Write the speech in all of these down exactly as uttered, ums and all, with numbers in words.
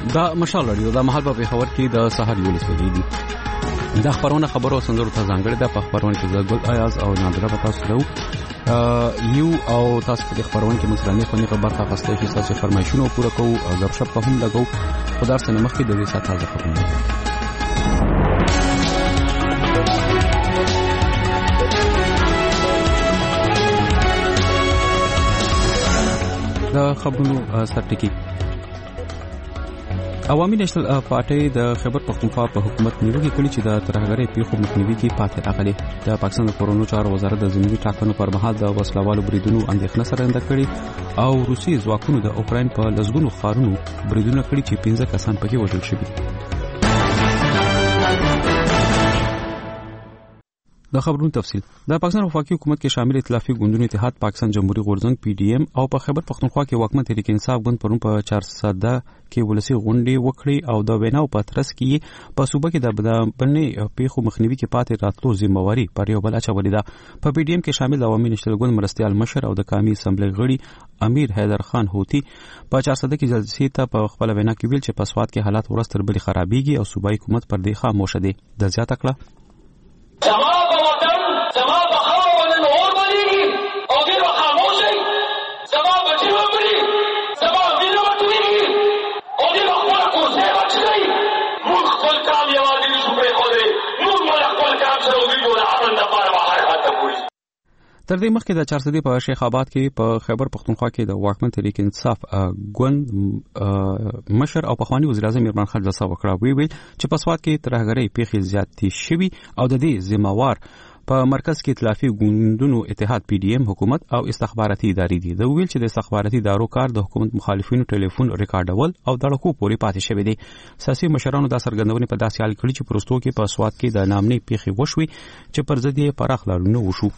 دا مشال رادیو دا مهال په پیښور کې د سحر یولس بجې دي. دا خبرونه خبرو سندرو ته ځانګړې ده. په خبرونه کې زګل ایاز او نادره په تاسو له یو او تاسو په خبرونه کې مسلمانې خونی په برخه خاصه کې تاسو فرمایشونه پوره کوو او غب شپ په هم لګو. خدای سره مخکې د دې ساعت تازه خبرونه د خبرونو سرټکی. عوامي نېشنل پارټي د خیبر پختونخوا په حکومت نیولې کړي چې د ترهګرۍ پیښو مخنیوي کې پاتې راغلي. د پاکستان د کورونو چارو وزارت د ضمني ټاکنو پر مهال د وسلوالو بریدونو اندېښنه څرګنده کړې او روسي ځواکونو د اوکراین په لسګونو ښارونو بریدونه کړي چې پنځه کسان پکې وژل شوي. د خبرونو تفصیل. د پاکستان وفاقي حکومت کې شامل ائتلافي ګوندونو اتحاد پاکستان جمهوریت غورځنګ پی ډی ایم او په خیبر پختونخوا کې واکمن تحریک انصاف ګوند پرون په چار سده کې ولسی غونډې وکړې او د ویناو په ترڅ کې په صوبه کې د بنې پیښو مخنیوي کې پاتې راتلو ذمہواری پر یو بل اچولې ده. په پی ډی ایم کې شامل عوامي نېشنل ګوند مرستيال مشر او د قومي اسمبلی غړي امیر حیدر خان هوتی په چار سده کې جلسې ته په خپل وینا کې ویل چې په سواد کې حالات ورځ تر بلې خرابېږي او صوبایي حکومت پر دې خاموشه دی. د زیاته کړه تر دې مخکې د چارسدي په شیخ آباد کې په خیبر پختونخوا کې د واکمن تحریک انصاف ګوند مشر او پخوانی وزیر اعظم عمران خان جلسه وکړه. وی ویل چې په سواد کې ترهګرۍ پیښې زیاتې شوي او د دې ذمہوار په مرکز کې ائتلافي ګوندونو اتحاد پی ډی ایم حکومت او استخباراتي ادارې دي. د ویل چې د استخباراتي ادارو کار د حکومت مخالفینو ټلیفون ریکارډول او د لکو پورې پاتې شوی دی. سیاسي مشرانو دا څرګندونې په داسې حال کې چې پروستو کې په سواد کې د نامنې پیښې وشوي چې پر ضد یې پراخ لارونه وشو.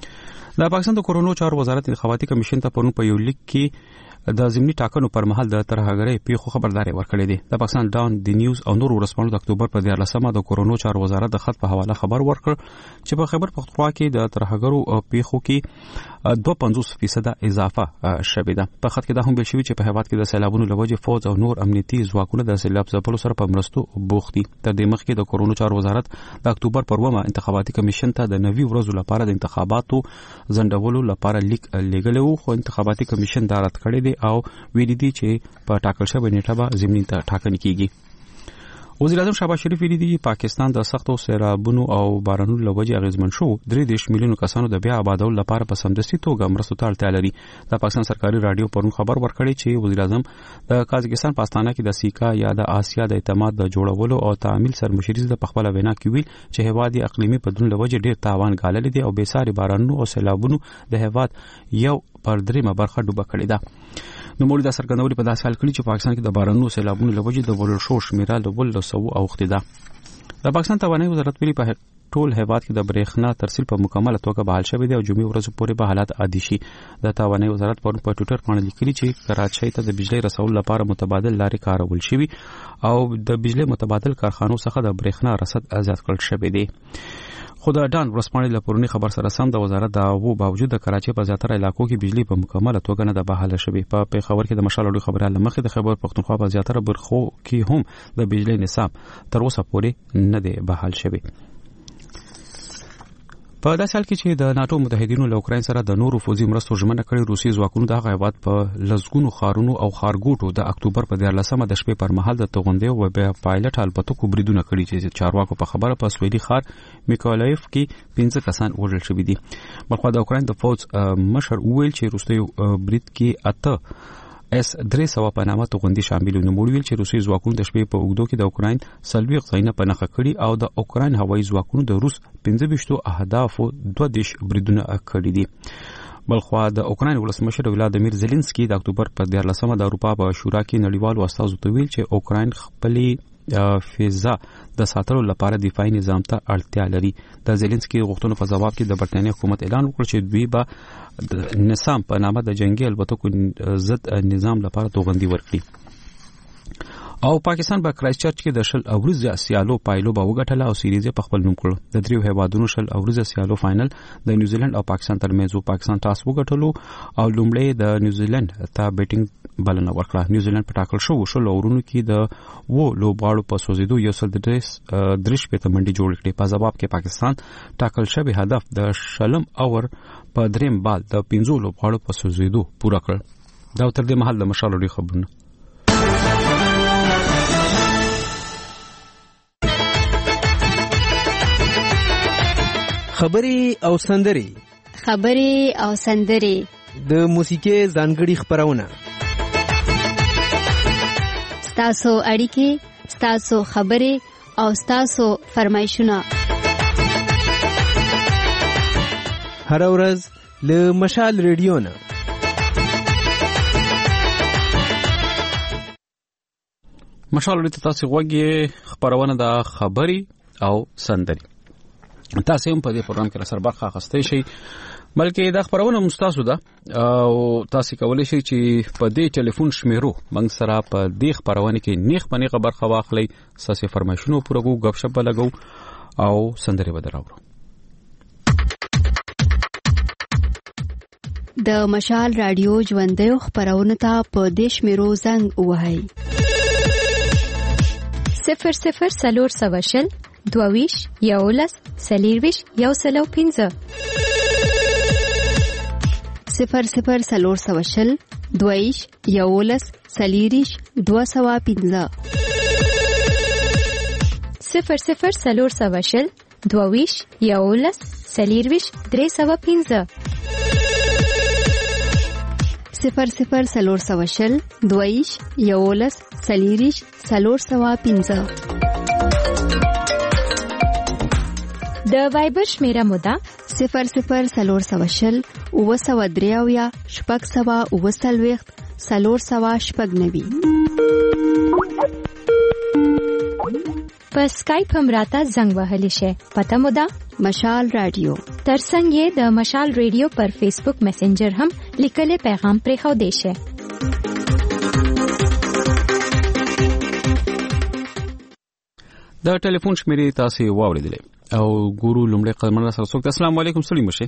د پاکستان د کورونو چارو وزارت انتخاباتي کمیشن ته پرون په یو لیک کې د ضمني ټاکنو پر مهال د ترهګرۍ پیښو خبرداري ورکړې ده. د پاکستان ډاون دی نیوز او نور ورسپانو د اکتوبر په دیارلسمه د کورونو چارو وزارت د خط په حواله خبر ورکړ چې په خیبر پختونخوا کې د ترهګرو پیښو کې دوه پنځوس فیصد اضافه شوې ده. په خط کې دا هم ویل شوی چې په هیواد کې د سیلابونو لوجه فوج او نور امنیتي ځواکونه د سیلاب ځپلو سره په مرستو بوخت دي. تر دې مخکې د کورونو چارو وزارت د اکتوبر پر اوومه انتخاباتي کمیشن ته د نوي ورځو لپاره د انتخاباتو ځنډولو لپاره لیک لېږلی و، خو انتخاباتي کمیشن دا رد کړی دی او ویلي دي چې په ټاکل شوې نیټه به ضمني ټاکنې کیږي. وزیر اعظم شهباز شریف ویلي دي پاکستان د سختو سیلابونو او بارانونو له وجې اغیزمن شو درې دېرش میلیونو کسانو د بیا آبادولو لپاره په سمدستي توګه مرستو ته اړتیا لري. د پاکستان سرکاري رادیو پرون خبر ورکړی چې وزیر اعظم د قازقستان په استانه کې د سیکا یا د آسیا د اعتماد د جوړولو او تعمیل سرمشري د پخپله وینا کې ویل چې هیواد یې اقلیمي بدلون له وجې ډېر تاوان ګاللی دی او بېساري بارانونو او سیلابونو د هیواد یو پر دریمه برخه ډوبه کړې ده. نو مولوی دا سرګندوري په داسې حال کړي چې پاکستان کې د بارانونو سیلابونو له وجې د وړل شو شمیره له ول سو اوښتې ده. د پاکستان توانایي وزارت ویلي په ټول هیواد کې د برېښنا ترسیل په مکمله توګه بحال شوی دی او جمعې ورځو پورې به حالات عادي شي. د توانایي وزارت پرون په ټویټر باندې لیکلي چې کراچۍ ته د بجلی رسولو لپاره متبادل لارې کارول شوي او د بجلی متبادل کارخانو څخه د برېښنا رسد زیات کړل شوی دی. خو د ډان ورسپانې له پرونی خبر سره سم د وزارت د اوبو باوجود د کراچۍ په زیاتره علاقو کې بجلی په مکمله توګه نه ده بحاله شوې. په پیښور کې د مشال اړوي خبره لمخې د خیبر پختونخوا په زیاتره برخو کې هم د بجلی نصاب تر اوسه پورې نه دی بحال شوی. په داسې حال کې چې د ناتو متحدینو له اوکراین سره د نورو فوزي مرستو ژمنه کړې، روسي ځواکونو د هغه هیواد په لسګونو ښارونو او ښارګوټو د اکتوبر په دیارلسمه د شپې پر مهال د توغندې او بیا پایلټ الوتکو بریدونه کړي چې چارواکو په خبره په سویلي ښار میکولایف کې پنځه کسان وژل شوي دي. بلخوا د اوکراین د فوج مشر وویل چې وروستیو برید کې اته اس درې سوه په نامه توغندي شامل دي. نو ویل چې روسي ځواکونو د شپې په اوږدو کې د اوکراین څلوېښت ځایونه په نښه کړي او د اوکراین هوایي ځواکونو د روس پنځه ویشتو اهدافو دوه دېرش بریدونه کړي دي. بلخوا د اوکراین ولسمشر ولادیمیر زيلنسکي د اکتوبر په دیارلسمه د اروپا په شورا کې نړیوالو استازو ته ویل چې اوکراین خپلې فضا د ساتلو لپاره دفاعي نظام ته اړتیا لري. د زيلنسکي غوښتنو په جواب کې د برتانیې حکومت اعلان وکړ چې دوی به د نظام په نامه د جنگي الوتکو ضد نظام لپاره توغندي ورکړي. او پاکستان په کرایسټ چرچ کې د شل اوريزه سیالو پایلو به وګټله او سیریز په خپل نوم کړ. د دریو هیوادونو شل اوريزه سیالو فائنل د نیوزیلند او پاکستان ترمنځ پاکستان ټاس وګټلو او لومړی د نیوزیلند ته بیټینګ بلنه ورکړه. نیوزیلند په ټاکل شو شو لورونو کې د وو لوبغاړو په سوزیدو یو سل درې درش په منډي جوړ کړي. په جواب کې پاکستان ټاکل شوی هدف د شلم اور په دریم بال د پنځو لوبغاړو په سوزیدو پوره کړ. دا تر دې مهال د مشال لري خبرونه. خبري او سندري خبري او سندري د موسیقي ځانګړي خبرونه ستاسو اړیکې ستاسو خبري او ستاسو فرمایشونه هر ورځ له مشال ریډیو نه. مشال ریډیو تاسو غوږی خبرونه د خبري او سندري. تاسو هم په دې پروګرام کې سره برخه اخیستئ شئ، بلکې دا خبرونه مستاسو ده او تاسو کولی شئ چې په دې ټلیفون شمیرو موږ سره په دې خبرونه کې نیخ پنی خبر خو واخلئ، تاسو فرمایشونو پوره کو غب شپ لګو او سندري بدراوړو. د مشال رادیو ژوندۍ خبرونه ته په دې شمیرو زنګ وهئ صفر صفر سلور سوشل دوویش یولس سلیرویش یو سلو پینزه صفر صفر سلور سوشل دوویش یولس سلیریش دو سوا پینزه صفر صفر سلور سوشل دوویش یولس سلیرویش درې سوا پینزه صفر صفر سلور سوشل دوویش یولس سلیریش سلور سوا پینزه. د وایبر شمیره مودا صفر صفر سلور سوشل اوه سوا دریاویا شپږ سوا اوه سلویخت سلور سوا شپږ نوي. په سکایپ هم راته زنګ وهلی شي. پته مودا مشال رادیو. ترڅنګ یې د مشال ریډیو پر فیسبوک میسنجر هم لیکلي پیغام پرې خو دی شي. دا ټلیفون شمیرې تاسو واوریدلې او ګورو لومړی قدمونه سره څوک. السلام علیکم سلیم مشه.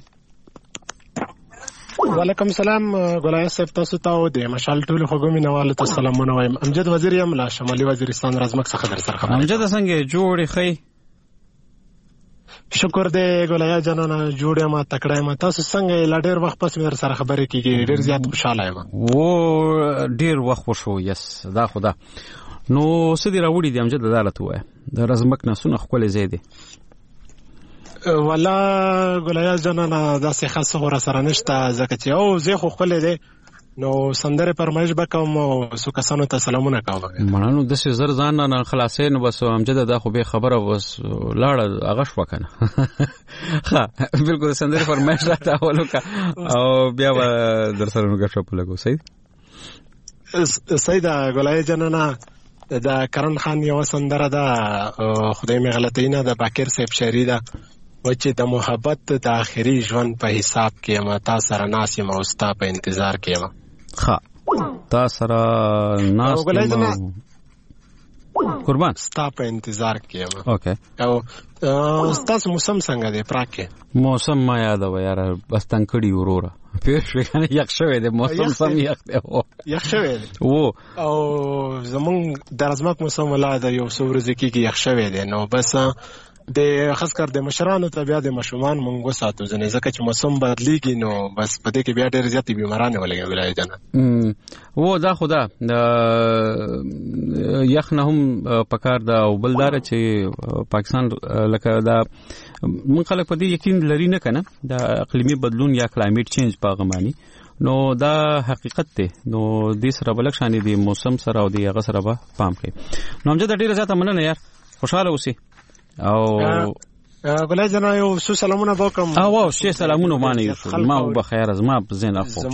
وعلیکم السلام ګلای صاحب، تاسو ته د مشال ټول خوګومي نواله ته سلامونه وایم. امجد وزیر یم له شمالي وزیرستان رازمک څخه در سره خبر. امجد څنګه جوړې خې؟ شکر دې ګلای جانانه جوړه ما تکړه ما. تاسو څنګه لا ډېر وخت پس مې سره خبرې کیږي، ډېر زیات خوشاله یم. و ډېر وخت وشو. یس دا خدا نو سدي راوړي دي امجد عدالت وای د رازمک نه سونه خپل زیاده ولا ګلای جانانه داسې خاصه غوړه سره نشته ځکه چې او زه خو خپل دی نو سندره پرمایش بکوم او سو کسانو ته سلامونه کوم. مړانو د څه زر ځان نه خلاصې نو بس امجد دا خو به خبره وس لاړه هغه شو کنه. ها بالکل سندره پرمایش راته ولوکا او بیا در سره نو غشپ لګو. صحیح صحیح دا ګلای جانانه دا کرن خان یو سندره ده خدای مې غلطی نه ده باکر صاحب شعری ده و چې د محبت د آخري ژوند په حساب کې ما تا سره ناس یم او ستا په انتظار کې یم. ښه تا سره ناس یم قربان ستا په انتظار کې یم. اوکې او ستاسو موسم څنګه دی پراکه؟ موسم ما یاد و یاره بس تنکړی وروره پیش وکنه یخ شوی دی موسم سم یخ دی او یخ شوی دی او او زمون درزمک موسم ولا د یو څو ورځې کې یخ شوی دی نو بس د خاص کر د مشرانو ته بیا د مشومان مونږ وساتو ځنه ځکه چې موسم بدلیږي نو بس په دې کې بیا ډېر زیاتې بیمارانه ولګي ولای جنا. و دا خدا د یخ نه هم پکار دا او بلدار چې پاکستان لکه دا مونږ خلک په دې یقین لري نه کنه دا اقلیمی بدلون یا کلایمټ چینج په غمانی نو دا حقیقت دی. نو دې سره بلک شان دي موسم سره او دې هغه سره به پام کړي. نو موږ ته ډېر زیاته مننه یار، خوشاله اوسئ او ګلای جنا یو سو سلامونه وکم. او واو شي سلامونه باندې ما به خیر از ما په زین اخو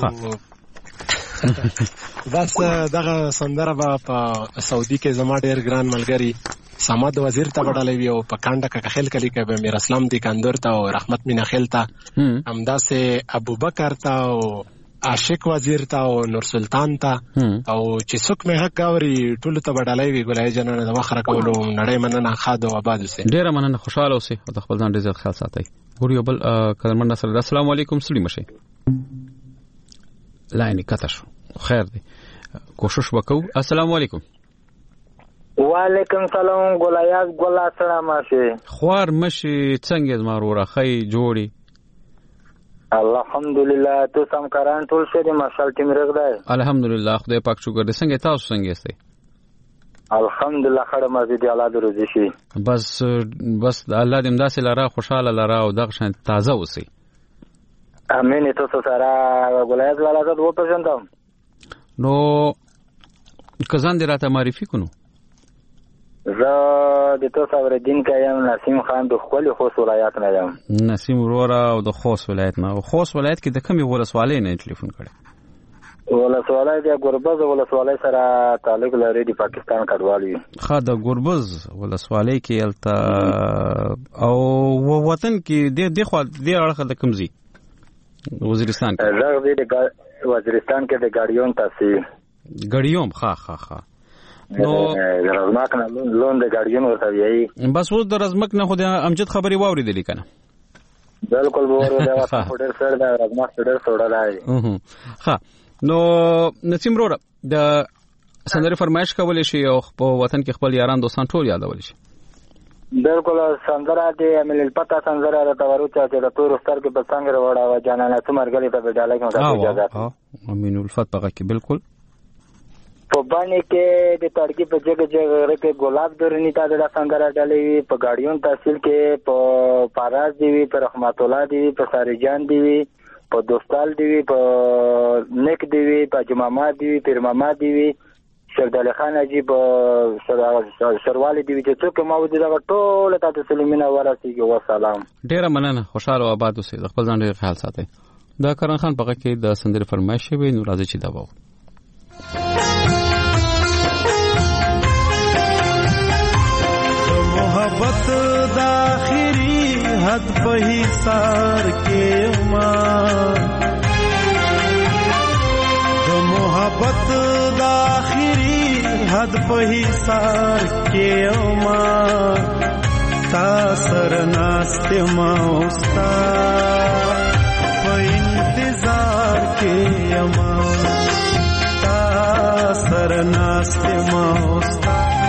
بس دغه سندره په سعودي کې زما ډېر ګران ملګری سماد وزیر ته وړاندې وی او په کانډه کې خل کلی کې به میر اسلام دی کاندور ته او رحمت مینا خل ته همداسه ابوبکر ته او عاشق وزیر ته او نور سلطان ته او چې څوک مې حق غوري ټول ته وړاندې وی ګلای جنانه د وخره کولو نړۍ مننه خاده او آباد اوسه. ډیر مننه، خوشاله اوسئ او خپل ځان ډیر خیال ساتئ. ګوري بل کلمنده سره السلام علیکم سلیم شه لاینه کته شو خیر دی. کوشش وکړو. السلام علیکم. وعلیکم سلام. ګلایاز ګلا سره ماشه خوار مشي څنګه زما وروره خی جوړي؟ الحمدلله. تو سم کاران ټول شه دي ماشال ټیم رغدای. الحمدلله خدای پاک شکر دې. څنګه تاسو څنګه یاست؟ الحمدلله خړه مزه دي الله دروزي شي. بس بس الله دې امداسه لاره خوشاله لاره او دغه شان تازه اوسي. امين. تاسو سره ګلایاز والا زاد و پېژندم. نو کزان دې راته معرفي کونو. زه د تاسو اوریدین کایم نسیم خان د خپل خوست ولایت نه یم. نسیم وروره او د خوست ولایت نه. خوست ولایت کې د کومې ولسوالۍ نه ټلیفون کړی؟ ولسوالۍ د ګوربز ولسوالۍ سره تعلق لري د پاکستان کډوالي. خا د ګوربز ولسوالۍ کې الته او وطن کې د د خو د اړه د کمزي وزیرستان کې زه د وزیرستان کې د ګاډیون تاسو ګاډیوم خا خا خا نو رزمک نه لون د ګاډیون ورته ویي. بس اوس د رزمک نه خو د امجد خبري واوریدلې کنه؟ بالکل وره دا وخت ډېر سره د رزمک ډېر سوړه دی. ها نو نسیم وروره د سندرې فرمایش کولای شي او په وطن کې خپل یاران دوستان ټول یادول شي. بالکل سندره د امل پتا سندره د تورو چې د تور ستر کې په څنګه وړا و جانانه څمرګلې په ډاله کې مو اجازه. امین الفت پغه کې بالکل په باندې کې د تړکی په جګ جګ کې ګلاب درنی تا د سندره ډالې په ګاډیون تحصیل کې په پاراز دی په رحمت الله دی په ساری جان دی په دوستال دی په نیک دی په جمعما دی پیر ماما دی شردال خان اجي په سروالي دی چې څوک ما ودی دا ټول تاسو سلیمینه ورسیږي. و سلام. ډیره مننه. خوشاله او آباد اوسئ. خپل ځان ډیر خیال ساتئ. دا کرن خان پغه کې د سندرې فرمایش وي. نو راځي چې دا وو محبت د اخري حد په حصار کې ما د محبت د اخري حد په حصار کې ما تا سر ناست ما اوستا په انتظار کې ما تا سر ناست ما اوستا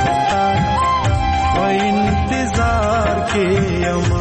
इंतजार के यमा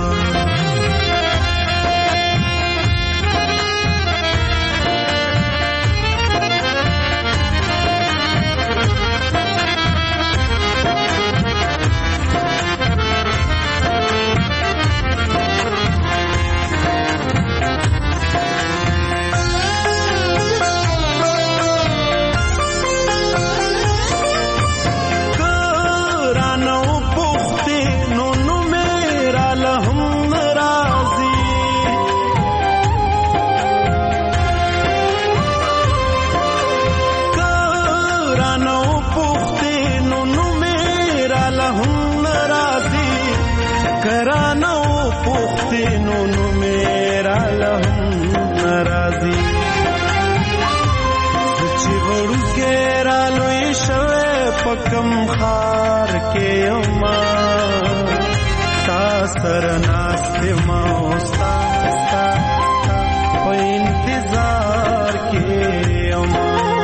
कम खार के अम्मा ता सर नास्ते मौस्ता पे इंतजार के अम्मा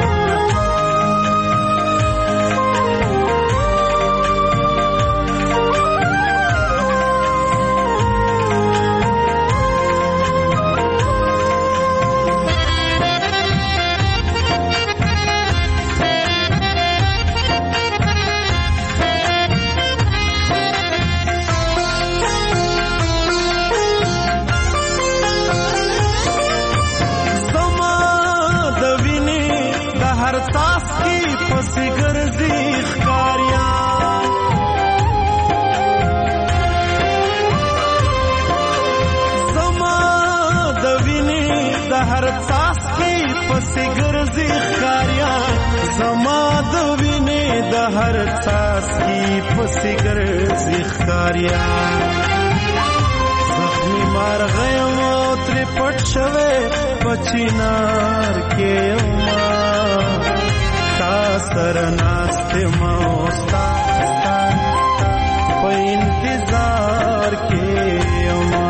हर सास की पसिगर जिखारिया जख्मी मार गए मोत्रे पटशवे पचिनार के अम्मा तासर नास्ते मौस्ता पे इंतजार के अम्मा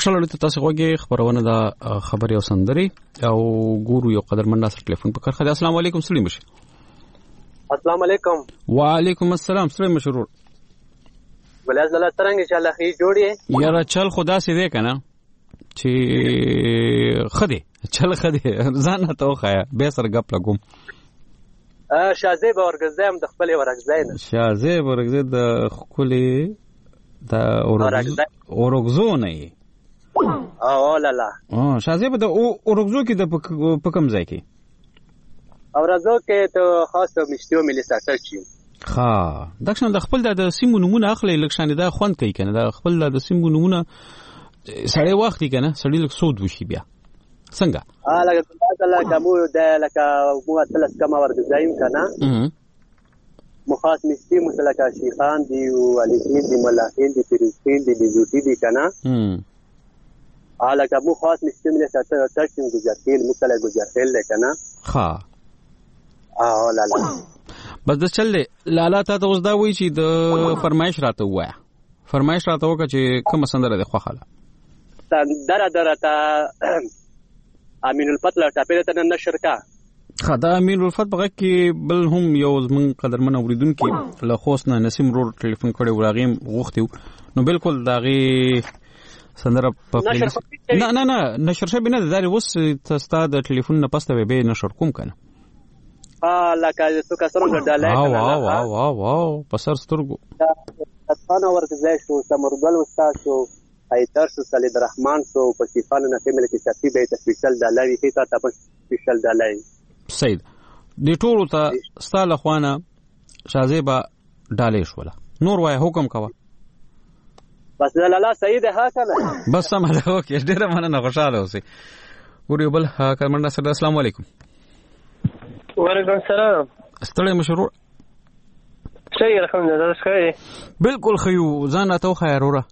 خوشاله ته تاسو غوږی خبرونه دا خبري او سندري او ګورو یو قدر من ناصر ټلیفون په کار. السلام علیکم سلیم بشي. السلام علیکم. وعلیکم السلام سلیم مشرور. بلاز الله څنګه چې الله خیر جوړي یاره چل خدا سي دې کنه چې خدي چل خدي ځان ته وخایا به سر غپ لګوم. ا شازه به ورګزم د خپل ورګزاین شازه ورګز د خپل د اورګزو نه او لا لا اه شازه به د اورګزو کې د پکم ځای کې اورګزو کې ته خاصه مشتیو ملي ساتل شي. ها دښنه د خپل د سیمو نمونه اخلي لکشان دا خوند کوي کنه د خپل د سیمو نمونه سړی وخت کنه سړی لک سود وشي بیا څنګه اه لکه الله کومو د لکه مو تلس کما ورګزایم کنه مخاص مشتي مسلکه شیخان دی او علیکین دی ملاحین دی فریسین دی بیزوتی دی کنه هم اه لکه مو خاص مشتي ملي ساتل ترشن گجرتیل مسله گجرتیل کنه ها اه لا لا بس د چل لالا ته اوس دا وی چې د فرمایش راته وایا فرمایش راته وکړه چې کوم سندره ده خوخاله دره دره تا امین الفتح ټاپه ته نشر کا خدا امین الفتح بغه کې بل هم یو من قدرمن اوریدونکو له خوسنه نسیم رور ټلیفون کړي وراغیم غوښتیو نو بالکل داغي سندره په نه نه نه نشر شبي نه داري وس تاسو د ټلیفون نه پسته به نشر کوم کنه اه لکه څو کسرو ګډاله واو واو واو واو واو پسر سترګو اصفان ورګزای شو سمرګل استاد شو ایتر شو سلید رحمان شو پسیفان نه فیمل کې شفی به سپیشل دالای هیته تاسو سپیشل دالای سید دی ټول ته ستاله خوانه شازیبا ډالې شوله نور وای حکم کوا بس لالا سید ها کنه بس سم ده اوکې ډیره مننه خوشاله اوسئ ګوري بل کارمنده سره السلام علیکم. وعلیکم السلام. ستړی مشرور صحیح الحمدلله ښه بالکل خيو ځان ته خیر وره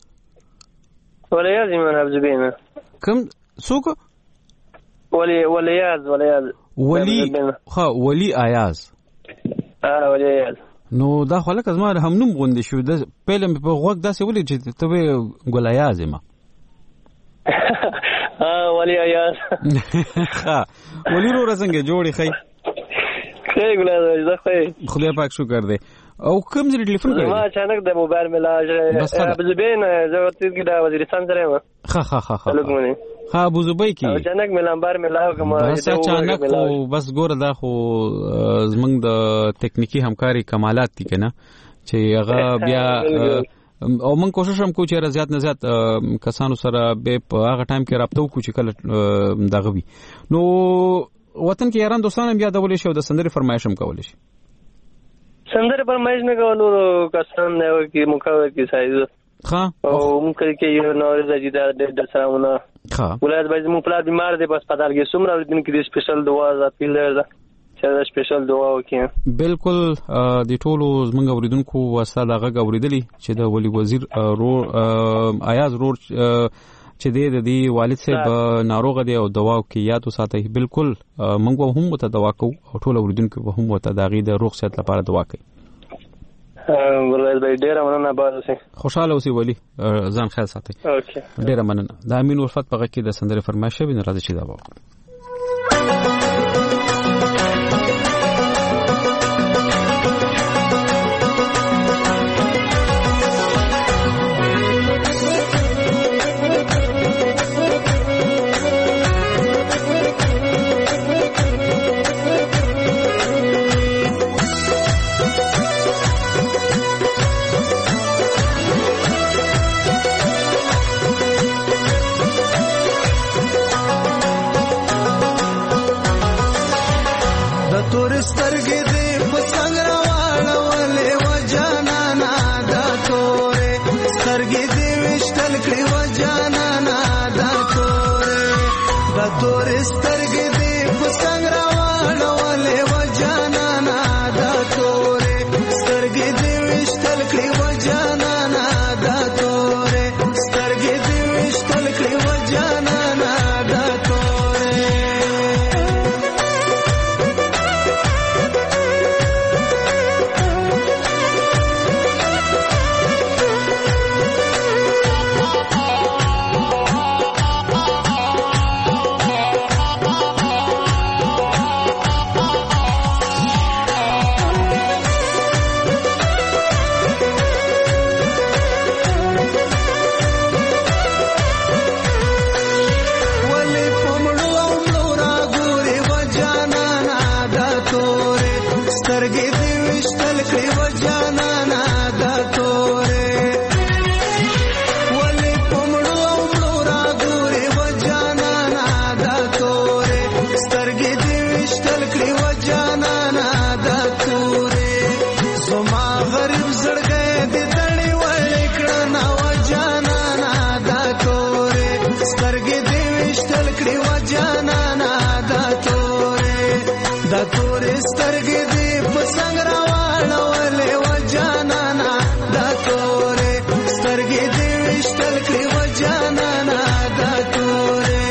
ولیاز من ابزبینه کوم څوک ولی ولیاز ولیاز ولی ها ولی ایاز اه ولیاز نو دا خلک از ما هم نوم غوند شو د پهلم په وخت داسې ولې چې ته به ګلایاز ما اه ولی ایاز ها ولی رو رسنګ جوړی خی خیر ګلایاز زه خیر خدای پاک شکر دی او کوم ځای ټلیفون کړی ما اچانک د موبایل ملاج ابزبین زه ورته کې د وزیرستان سره ما ها ها ها ها ها ابو زبی کی اچانک ملامبار ملاو کوم بس اچانک خو بس ګور دا خو زمنګ د ټکنیکی همکاري کمالات دي کنه چې هغه بیا او من کوشش هم کو چې زیات نه زیات کسانو سره به په هغه ټایم کې رابطه وکړو چې کله دغه وي نو وطن کې یاران دوستان بیا د ولې شو د سندري فرمایش هم کول شي سندري فرمایش نه کولو کسان نه کی مخاوي کی سایز ها او ممکن کې یو نور زیاده د سلامونه ها ولادت باید مو پلار بیمار دی په هسپتال کې سمره دین کې سپیشل دوا ځاتیل ده چې سپیشل دوا وکړي بالکل د ټولو زمونږ اوریدونکو واسطه دغه غوړیدلی چې د ولی وزیر رو ایاز رور چې د دې والد صاحب ناروغ دی او دوا کې یاد وساتي بالکل موږ هم ته دوا کوو او ټول اوریدونکو به هم ته دغه د روغ صحت لپاره دوا کوي ولایت باید ډیره مننه باسي خوشاله اوسئ ولی ځان خیال ساتئ اوکې ډیره مننه د امین الفت په کې د سندره فرمایشه ویني راځي چې دا وکړو سترګې دې وشتل کړې و جانانا دا تورې ولې پمړو او مړو را ګورې و جانانا دا تورې سترګې دې وشتل کړې و جانانا دا تورې زما غریب زړګې دې دړې وړې کړنا و جانانا دا تورې سترګې دې وشتل کړې و جانانا دا تورې دا تورې سترګې دې په څنګ راوړولې و جانانا دا تورې سترګې دې وشتل کړې و جانانا دا تورې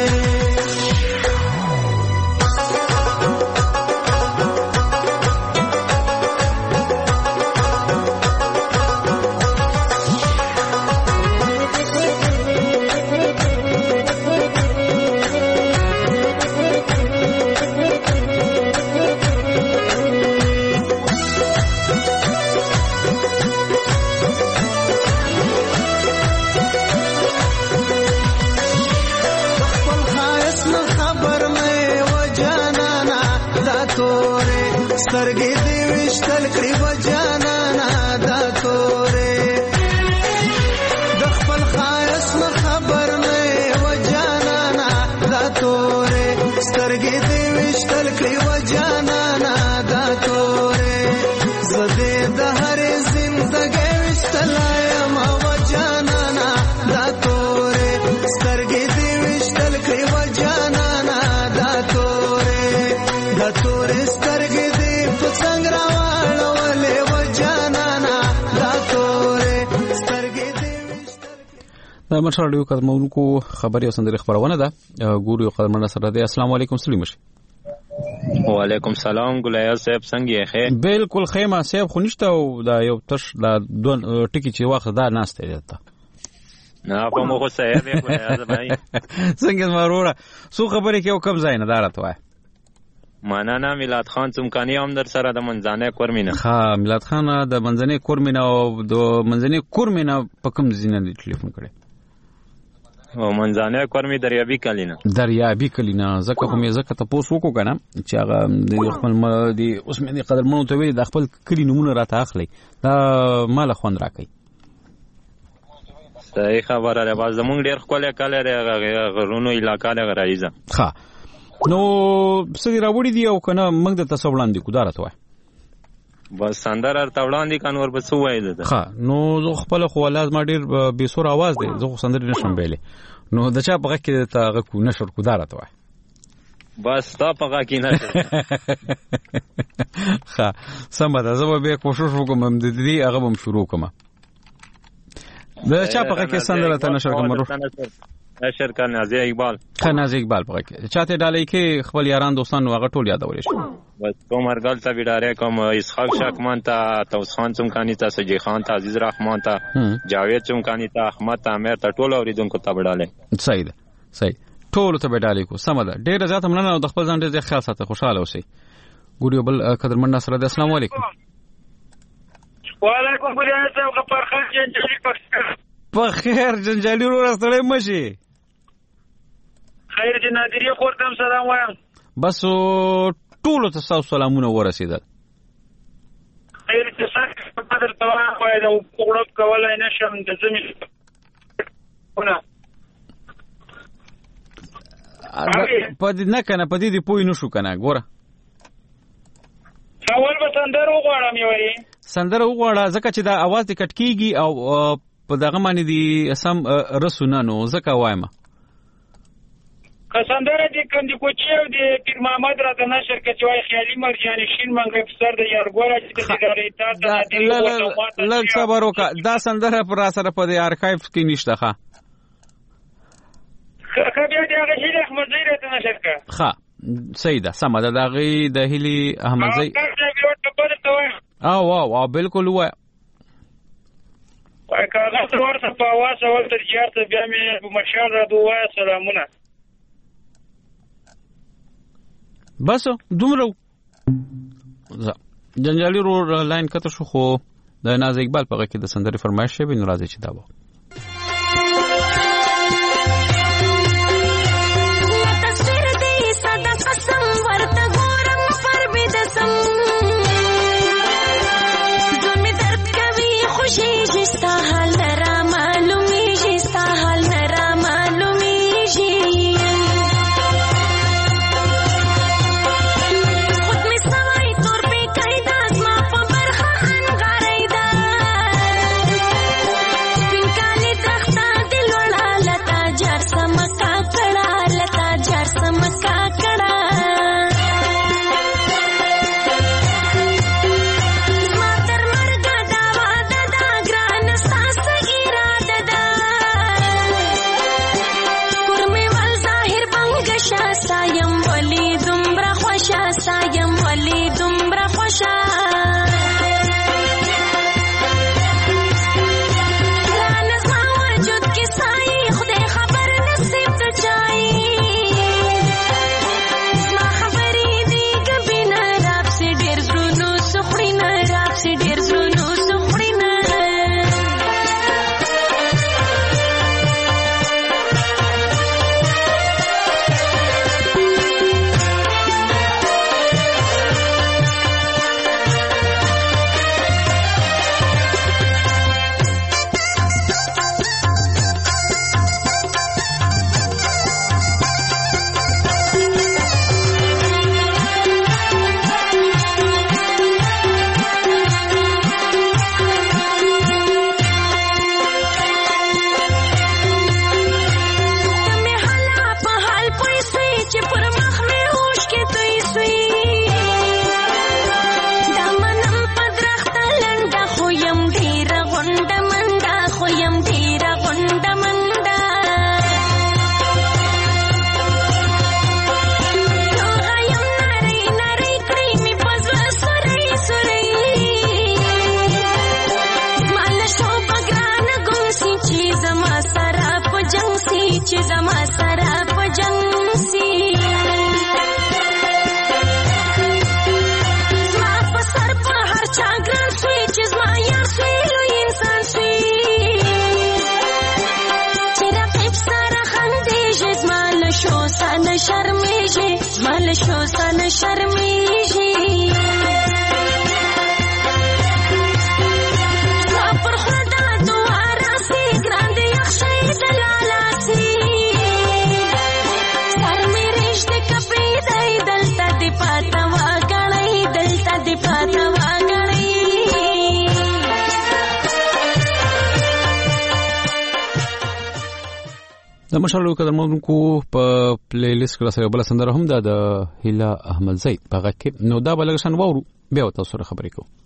سترګې دې وشتل کړې و جانانا دا تورې د خپل خایس نه خبر نه و جانانا دا تورې سترګې دې وشتل کړې و جانانا دا تورې زه دې د هرې زندګۍ وشتلایم و جانانا دا تورې سترګې دې وشتل کړې و جانانا دا تورې دا تورې سترګې څنګ راوړولې و جانانا دا تورې سترګې دې دا مشر ډیو قدمونکو خبري او سندري خبرونه ده ګورو یو قدمونه سره ده. السلام علیکم سلیم شي. وعلیکم سلام ګلیا صاحب څنګه یې؟ خیر بالکل خیمه صاحب خو نشته او دا یو تش دا دوه ټکی چې وخت دا ناشته ده نه په مو خو صحیح دی ګلیا زمای څنګه مروره سو خبرې کې او کم ځای نه دارته وای مانانا میلاد خان څمکانی هم در سره د منځانه کورمینه. ها میلاد خان د منځانه کورمینه او د منځانه کورمینه په کوم ځینه ټلیفون کړي او منځانه کورمی دریابي کلینا دریابي کلینا زکه کوم زکه ته پوس وکړو کنه چې هغه د خپل دی اوس مې قدرمنو ته ویل د خپل کلی نمونه راته اخلي دا مال خوند راکې صحیح خبره ده. باز زمونږ ډیر خپل کله غرونو علاقې له غرایزه ها نو سړي راوړي دی او کنه موږ د تصوړان دي کو دارته وای بس سندر ار تاوړان دي کانور بس وای ده ها نو زه خپل خو لاز ما ډیر به سور आवाज دی زه سندر نشم بیلې نو د چا په کې ته غو نشر کو دارته وای بس تا په کې نشر ها سم ده زه به کوشش وکم د دې هغه هم شروع کوم د چا په کې سندر ته نشر کوم نشر کا نازیه اقبال خا نازیه اقبال په کې چاته ډالې کې خپل یاران دوستان هغه ټول یادولې شو بس کومر ګل ته ویډاره کوم اسحاق شاکمان ته توس خان څمکانی ته سجی خان ته عزیز رحمان ته جاوید څمکانی ته احمد ته امیر ته ټول اوریدونکو ته وډاله. صحیح ده صحیح ټول ته وډاله کو سم ده ډیر زیات مننه او د خپل ځان ډیر خیال ساته خوشاله اوسئ. ګوريو بل قدرمن نصر ده. السلام علیکم. وعلیکم السلام صاحب غفار خان جنجالي په خیر جنجالي ورو راستړې مشي خیر دې نادری خورتم سلام وایم بس ټول ته سلامونه ورسېدل خیر دې څنګه په بدر توان وای دا وګړو کولای نشم د زمي ونه په دې نه کنه په دې دی پوي نشو کنه ګوره اول به سندر وغواړم یوې سندر وغواړه ځکه چې دا आवाज دې کټ کیږي او په دغه باندې دی سم رسونه نو ځکه وایم کسندره دې کندې کوچي او دې پیر محمد را د نشر کې چوي خیالي مرجاني شین منګ افسر د یارګوره چې د ادارې ته لږ صبر وکړه دا سندره پر سره په دې ارکایو کې نشته ښه کبه دې هغه هیله احمدزی را د نشر کې ښه صحیح ده سم ده دغه د هیلي احمدزی او واو او بالکل وای وای کاغه ورته په واسه ولته چارته بیا مې مشال را دوه سلامونه بس دومره جنجالي رو لاین کته شو خو د ناز اقبال په کې د سندري فرمایش شوی نو راځي چې دا و تصویر دې صدا قسم ورته ګورم پر بيد سم د مشالو قدرمنونکو په پلی لیست کې سره بل سندره هم ده د هیلا احمد زید په غږ کې. نو دا بلګشن وورو بیا تاسو سره خبرې کوو.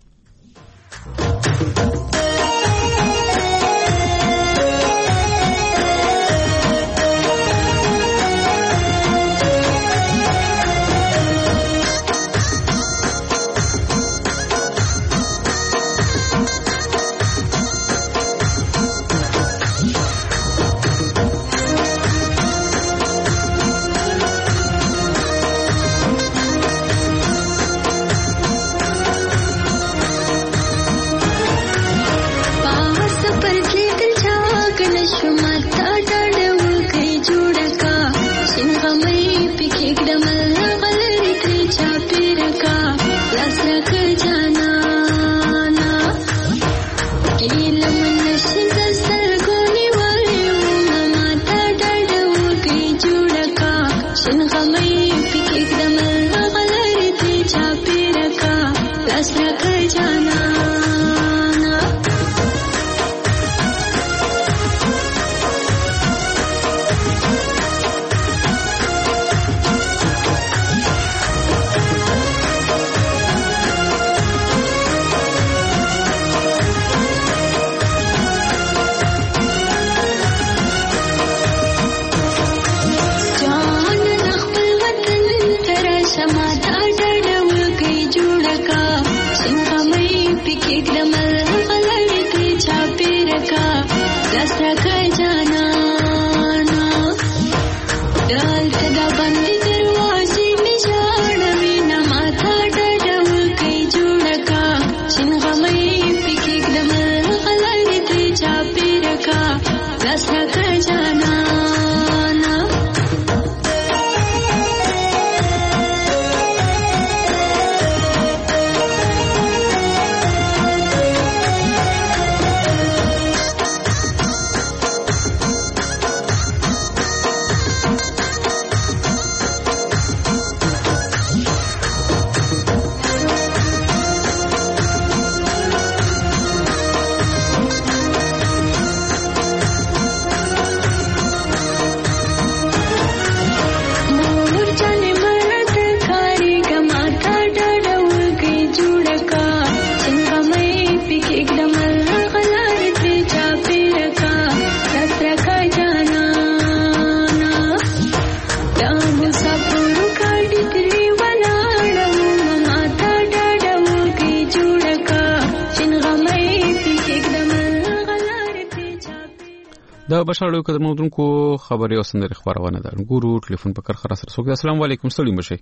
د بشاړو قدرمنونکو خبري او سندري خبرونه ده. ګورو ټلیفون په کرخه سره سوګ. السلام علیکم. سلام بشي.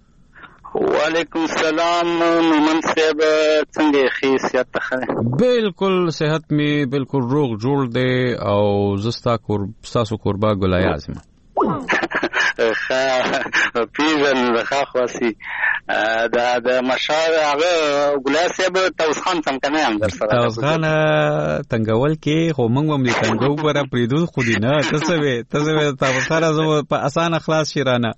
وعلیکم السلام. مومن صاحب څنګه خیسیت ته؟ بالکل صحت می بالکل روغ جوړ دی او زستا کور تاسو قربا ګلای اعظم خا پیژن خا خواسي دا د مشار هغه ګلای صاحب توس خان څنګه کنه هم در سره توس خان تنګول کې خو موږ هم لیکنګو پر پریدو خو دی نه تاسو به تاسو توس خان زو په اسانه اخلاص شیرانه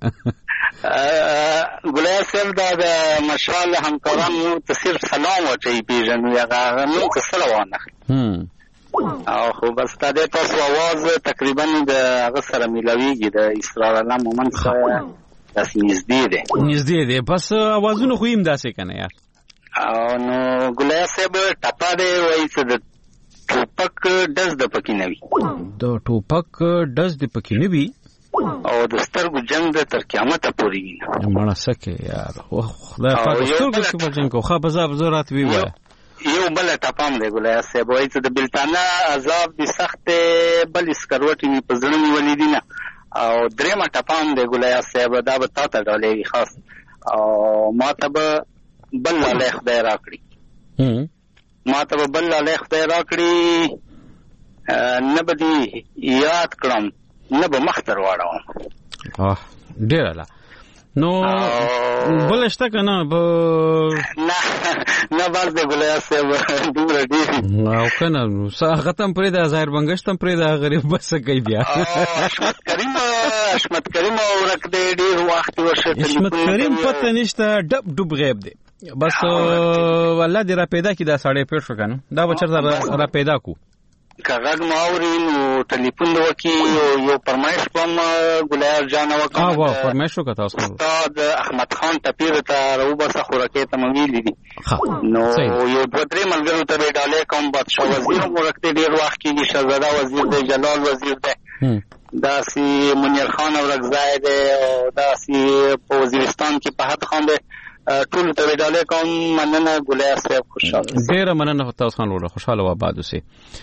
ګلای صاحب دا د مشال همکارانو ته صرف سلام وچی پیژن هغه نو څه روانه هم او خو بس تا د تاسو आवाज تقریبا د هغه سره ملويږي د اسرار الله مومن سره تاسو نږدې دي نږدې دي بس आवाजونه خو هم داسې کنه یار. او نو ګلای صاحب ټپا دی وایي چې د ټوپک دز د پکې نه وي د ټوپک دز د پکې نه وي او د سترګو جنگ د تر قیامت پورې مړه سکه یار خدای پاک سترګو کې په جنگ خو خا بزا بزرات وی وای یو بل ټپام دی ګلای صاحب وایي چې د بلتانه عذاب دي سخت بل سکروټي په ځړنی ولیدینه او درېما ټپام دی ګلای صاحب دا به تاسو ډولې خاص او ما ته به بل له خدای راکړي ما ته به بل له خدای راکړي نه به دي یاد کړم نه به مختر واړم اه ډیر لا نو بلشته کنه به نه نه ورته ګلای صاحب دومره دی او کنه هغه تم پرې د ظاهر بنگشتم پرې د غریب بس کوي بیا اشمت کریم اشمت کریم ورک دی ډیر وخت ورشه اشمت کریم پته نشته ډب ډب غیب دی بس والله دې را پیدا کی دا ساړې پېښ کنه دا بچر را پیدا کو که غږ مو اوري نو ټلیفون دې وکړي. یو فرمایش به هم ګلایار جان وکړم. وا فرمایش وکړه تاسو. استاد احمد خان ټپیر ته راوباسه خوراکۍ ته مو ویلي دي. نو یو دوه درې ملګرو ته به ډالۍ کوم. بادشاه وزیر هم ورکته ډېر وخت کېږي، شهزاده وزیر دی، جلال وزیر دی، داسې منیر خان اورکزی دی، او داسې په وزیرستان کې فهد خان دی. ټول ته به ډالۍ کوم. مننه ګلایار صاحب، خوشحاله. ډېره مننه تاسو خان وروره، خوشحاله و آباد اوسئ.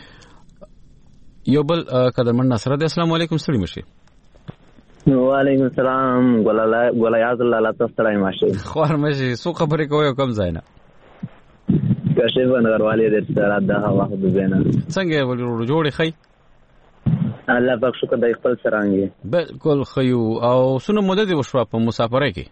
یو بل قدرمن نصرت، السلام علیکم. ستړي مشي. وعلیکم السلام. ګلایار الله تاسو ستړي مشي. خور مشي. سو خبرې کوي کوم ځای نه؟ کاشف نګروالې د استراحت د هوا د زینا. څنګه ولر جوړې خی؟ الله پاک شکر د خپل سرانګي. بالکل خيو. او سونه مدد وشو په مسافرۍ کې؟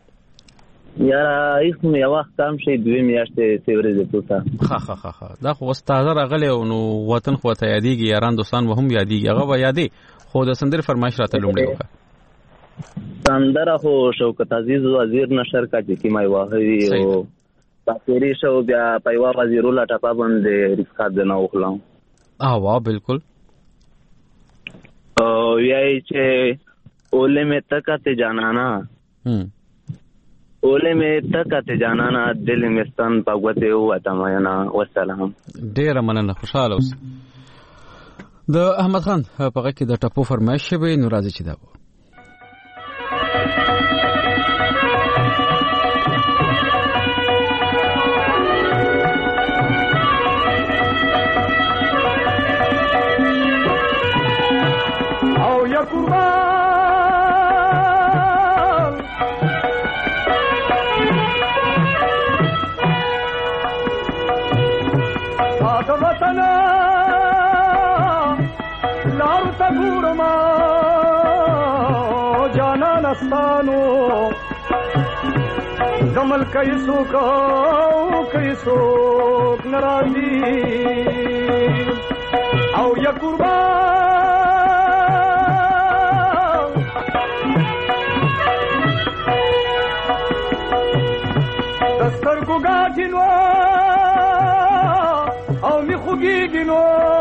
یا ایخ مې یو وخت کم شي دوی میاشتې سیورې د پوسا. ها ها ها دا خو استاد راغلی نو وطن خو ته یادېږي، یاران دوستان وهم یادېږي. هغه و یادې خو د سندر فرمایش راته لومړی وکړه. سندره خو شوکت عزیز وزیر نشر کا چې کی مای واهوي او باکری شو بیا پایوا وزیر الله ټپا باندې ریسکا د نو خلم. اه وا بالکل. او یای چې اوله می تکته جانانا. هم اوله می تکته جانانا دل مستان پغوته او اتماینا. والسلام. ډیر مننه، خوشاله اوس. د احمد خان په غږ کې د ټپو فرمایش به نو راځي چې دا او یا قربان آد وطن لارو تا گورما جانا نستانو گمل کئی سوکو کئی سوک نرازی او یا قربان دستر کو گاٹینو او می خوگیگینو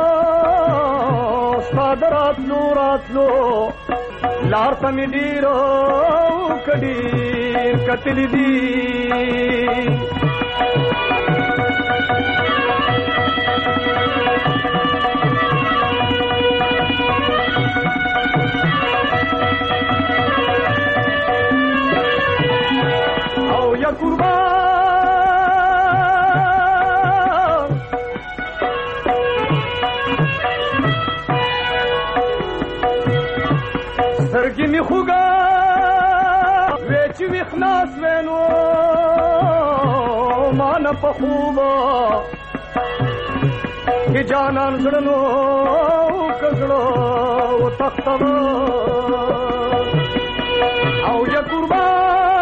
سادرات لو رات لو لارتا می دیرو کدیر کتلی دی او یا قربان سرگی می خوگا ویچی ویخناس وینو مانا پا خوبا کی جانان زڑنو کزڑو و تختو او یا قربان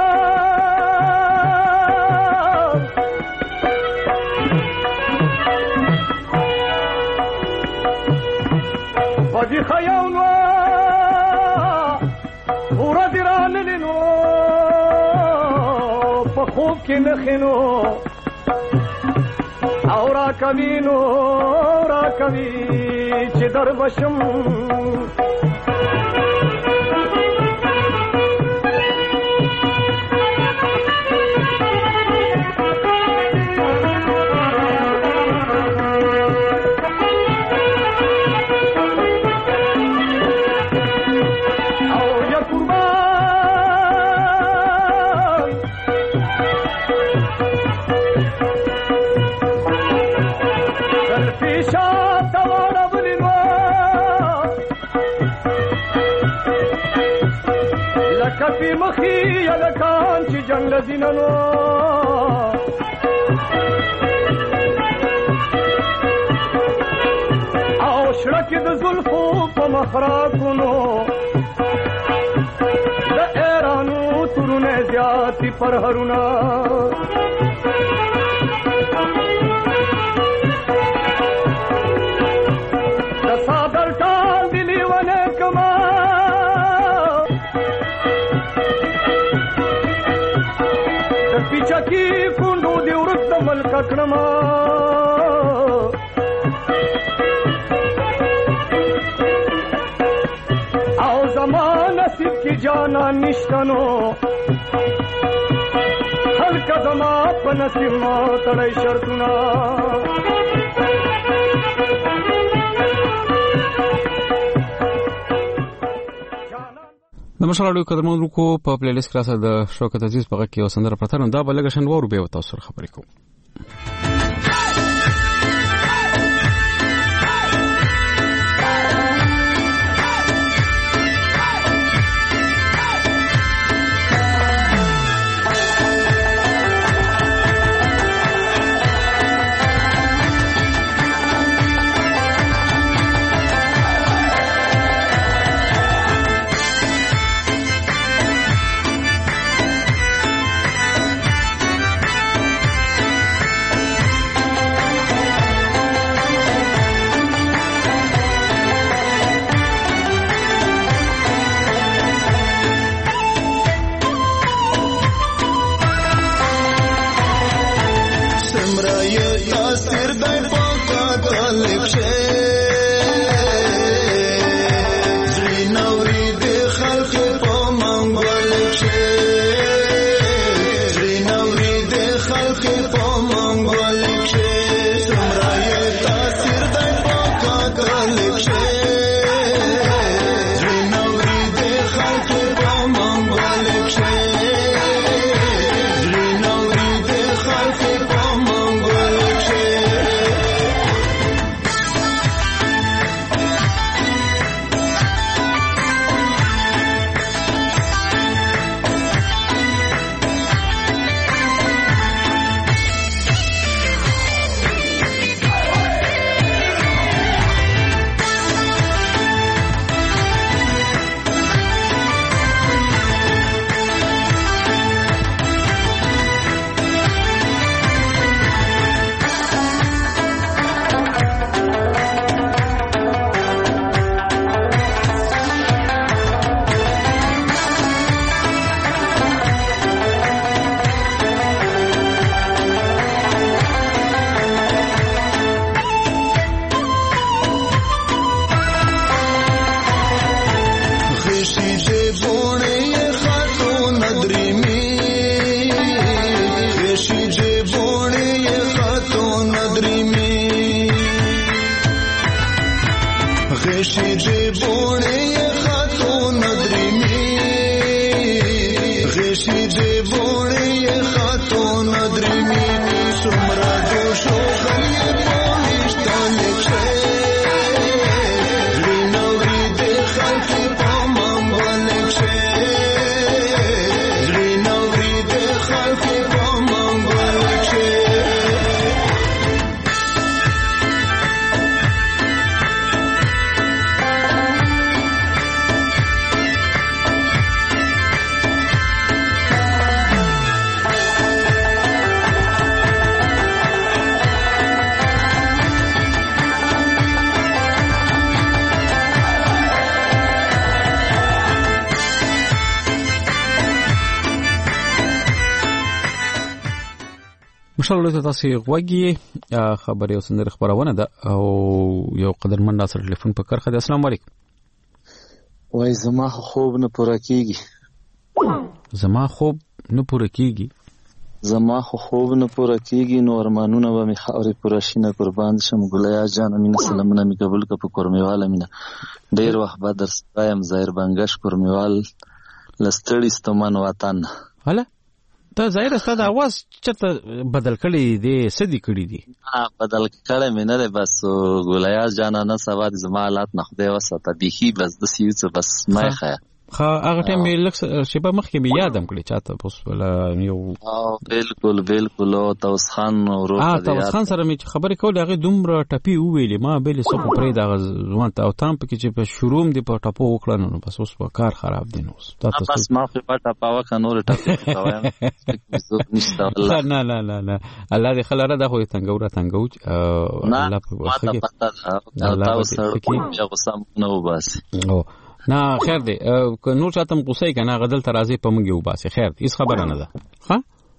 بدی خیاونو پورا دیران لینو پا خوب کی نخینو او را کمینو را کمی چی در بشم کفی مخی یلکان چی جنگ لزیننو او شرکی د زلفو پا مخراکونو د ایرانو ترونه زیادی پرهرونا د صادر ټال دلی ونه کما پیچکی کندو دی ورد ملک کړما جانا نشتنو هل کزما په نصیب ما تړی شرطونه د مشالړو قدرمن کو په پلی لیست کې راځه د شوکت عزیز په غږ کې او سندره پرته نو دا بلګ شن وورو به تاسو سره خبرې کوم مشالله ته تاسو غوږی خبرې او سندره خبرونه ده او یو قدرمن ناصر ټلیفون په کرخه ده. السلام علیکم. وای زما خوب نه پوره کیږي زما خوب نه پوره کیږي زما خوب نه پوره کیږي نو ارمانونه به می خاورې پوره شینه قربان شم ګلیا جان مینه سلامونه می قبول ک په کورمیواله مینه ډیر وخت به در سپایم ظاهر بنگش کورمیوال لستړی ستمن وطن. هله ته ظاهر ستاسو د आवाज چته بدل کړی دی سدي کړی دی؟ ها بدل کړی مې نه ده بس ګلیا جان نه سواد زما حالات نه خدای وسته بيخي بس د سیوڅ بس ما خیا خا هغه ټیم مې لکه شپه مخکې مې یادم کړی چاته اوس ولا یو او بالکل بالکل او توس خان ورو ته اه توس خان سره مې خبرې کولې هغه دومره ټپی ویلې ما به له سپو پرې دا ځوان ته او تام پکې چې په شروع دې په ټپو وکړل نو بس اوس په کار خراب دي نو تاسو بس ما په پټه پاوه کنور ټپو وایم نشته والله نه نه نه نه الله دې خلاره دا خو څنګه ورته څنګه الله په وخت تاسو سره کې غوسه نه وباسي او نه خیر دی نور چاتم قصې کنه غدل ترازی په منګي وباسي خیر هیڅ خبره نه ده ها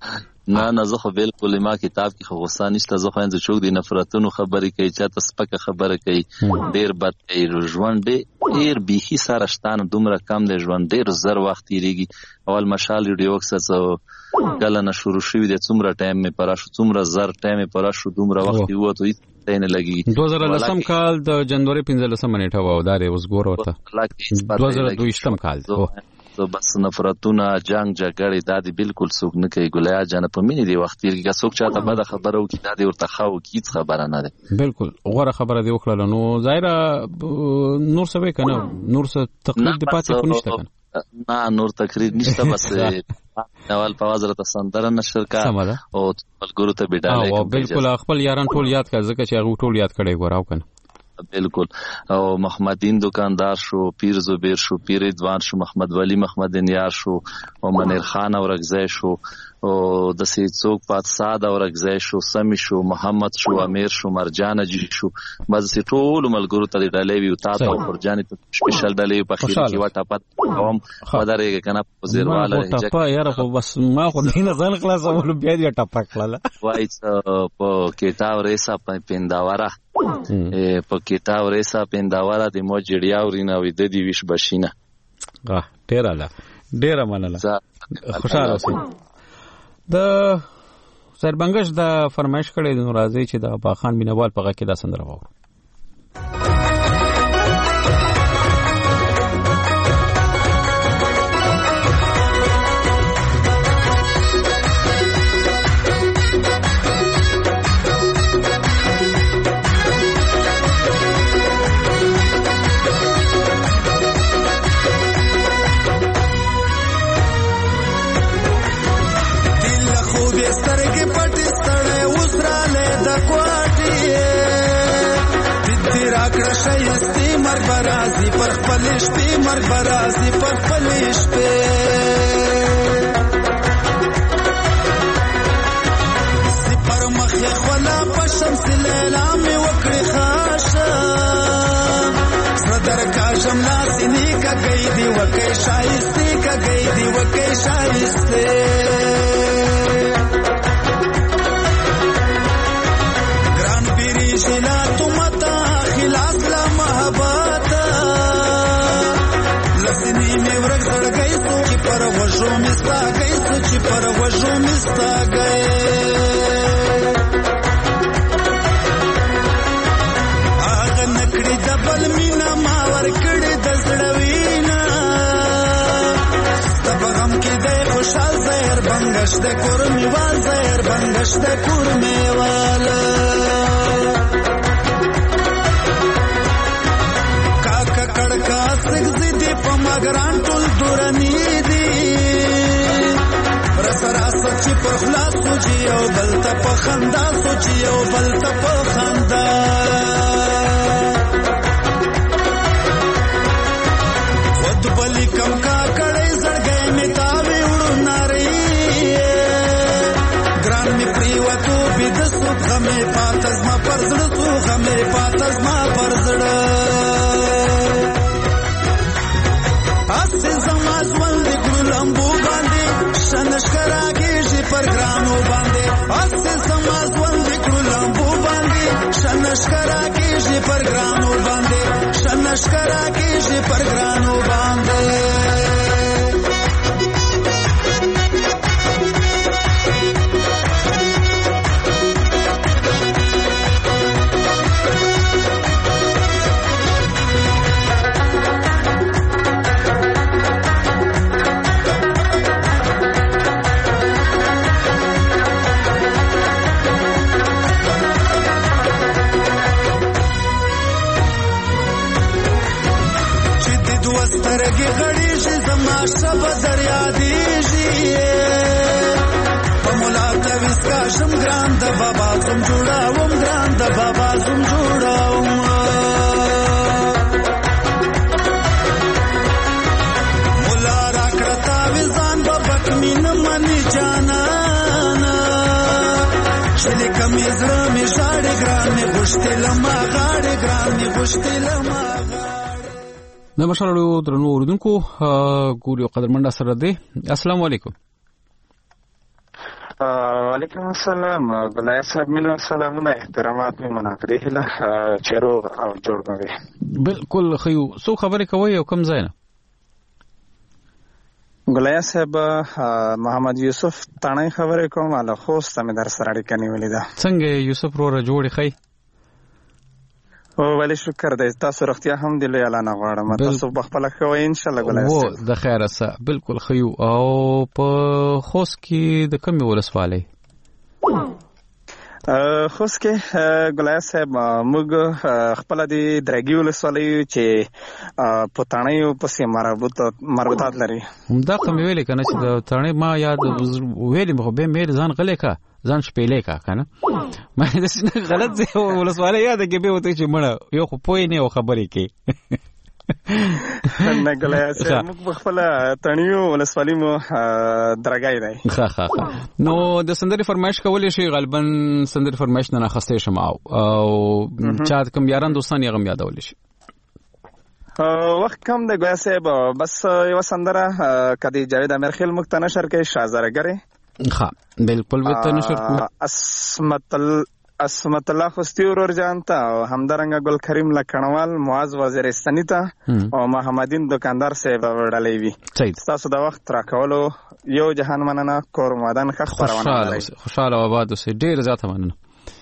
نه نه زه خو بالکل ما کتاب کې خو غوسه نشته. زه خو انځ چوک دي نفرتونو خبرې کوي، چاته سپکه خبره کوي، ډیر بد کوي. ژوند ډیر بیخي سره شتان دومره کم دی، ژوند ډیر زر وخت تیریږي. اول مشال ریډیو اکسس کله نه شروع شوی دی، څومره ټایم می پرا شو، څومره زر ټایم می پرا شو، دومره وخت یو ته هیڅ نه لګي. دوه زره لسم کال د جنوري پنځلسمه نیټه و دا اوس ګور وته دوه زره دویشتم کال. زه بس نفرتونه جنگ جګړې دا دی بالکل څوک نه کوي. ګلیا جان په مینې دی وخت تیریږي، څوک چاته بده خبره وکړي دا دی ورته خاو کیڅ خبره نه ده. بالکل غوړه خبره دی وکړه. نو ظاهره نور څه وکنه، نور څه تقلید دی پاتې کو نشته کنه. نه نور تقریر نشته، بس اول په وزارت سندره نشر کا او ګورو ته بډاله. او بالکل خپل یاران ټول یاد کړ ځکه چې هغه ټول یاد کړي ګوراو کنه. بالکل. او محمدین دکاندار شو، پیر زبیر شو، پیر ادوان شو، محمد ولی محمد نیار شو، او منیر خان اورګزی شو، او د سید څوک پات ساده اورګزی شو، سمی شو، محمد شو، امیر شو، مرجان جی شو. بس ټول ملګرو ته ډالې وی او تاسو او فرجان ته سپیشل ډالې په خیر کې واټه پات کوم خبره کنه په زیرواله ټپه یاره خو بس ما خو دینه ځل خلاص اول بیا دې ټپه کړله. وای څه په کتاب ریسا په پینداوره په کتاب ریسا پینداوره د مو جړیا ورینه وې د دې ویش بشینه. اه ډیر اله ډیر منله خوشاله اوسئ. د سربنګش د فرمایش کړي د ناراضي چې د باخان مینوال په غږ کې دا سندره وو. شایستی مرگ برازی پر خپلش پی مرگ برازی پر خپلش پی سپر مخی خولا پشم سی لیلامی وکڑی خاشا سردر کاشم لاسی نیکا گئی دی وکی شایستی کا گئی دی وکی شایستی گران پیری شلا تمتا خلاص لا محباتا لسنی میں ورک زڑ گئی سو چی پر وجو مستا گئی سو چی پر وجو مستا گئی آغا نکڑی دبل مینا ماور کڑی دزڑوینا ستب غم کی دے خوشحال زہر بنگش دے کورمی وال زہر بنگش دے کورمی والا کڑکا سگزی دی پا مگران ٹول دورانی دی رس راس چی پر خلاص سوچی او بلتا پا خندا سوچی او بلتا پا خندا خود بلی کم کا کڑی زڑ گئے میتاوی اڑو ناری گران می پریواتو بیدسو غمی پاتز ما پرزڑسو غمی پاتز ما پرزڑ زمازول دی ګلمبو باندې شنشکراږي پر ګرانو باندې اسه زمازول دی ګلمبو باندې شنشکراږي پر ګرانو باندې شنشکراږي پر ګرانو باندې سترګې غړي شي زما شب دریا دیږي په مولا ته وسکا شم ګران د بابا زم جوړاوم ګران د بابا زم جوړاوم مولا را کړتا وزان بابک مين مني جانا چې کمی زړه می شاړې ګران می غشتې لما غاړې ګران می غشتې لما د مشالو درنو اوردونکو ګوري قدرمنډه سره دی. السلام علیکم. وعلیکم السلام ګلای صاحب مینه سلامونه احترامات می مناقره له چیرو او جوړ غوي بالکل خو سو خبرې کوي او کم ځای نه ګلای صاحب محمد یوسف تانه خبرې کوم له خوست مې در سره اړیکه نیولې ده څنګه یوسف وروره جوړې خي او ولی شکر دی تاسو رختیا هم دی له اعلان غواړم تاسو بخپل خوي ان شاء الله ګلای صاحب و د خیره سره بالکل خيو او په خوست کې د کمی ولسوالۍ خوست کې ګلای صاحب موږ خپل د درګي ولسوالۍ چې پټانې په سیمه مربوط مربوطات لري همدا کوم ویل کنه چې د تانې ما یاد ویل مخ به مې ځان غلې کا ځان شپېلې کا کنه ما د څه غلط ځای ولسوالۍ یاد کې به وته چې مړ یو خو پوي نه خبرې کې نه ګلای صاحب موږ خپل تانیو ولسوالۍ مو درګای دی ها ها نو د سندري فرمایش کولې شي غالبا سندري فرمایش نه خسته شم او چا کوم یاران دوستان یې غم یادول شي وخت کم د ګلای صاحب بس یو سندره کدي جاوید امرخیل مختنه شر کې شازرګره ها بالکل وته نشر کو اسمت اسمت الله خوستی ورور جانتا او همدارنګ ګل کریم لکنوال معاذ وزیرستانی ته او محمدین دکاندار صاحب وړلې وی تاسو د وخت راکولو یو جهان مننه کور مادان ښه خبرونه لري خوشاله آباد اوسې ډیر زیاته مننه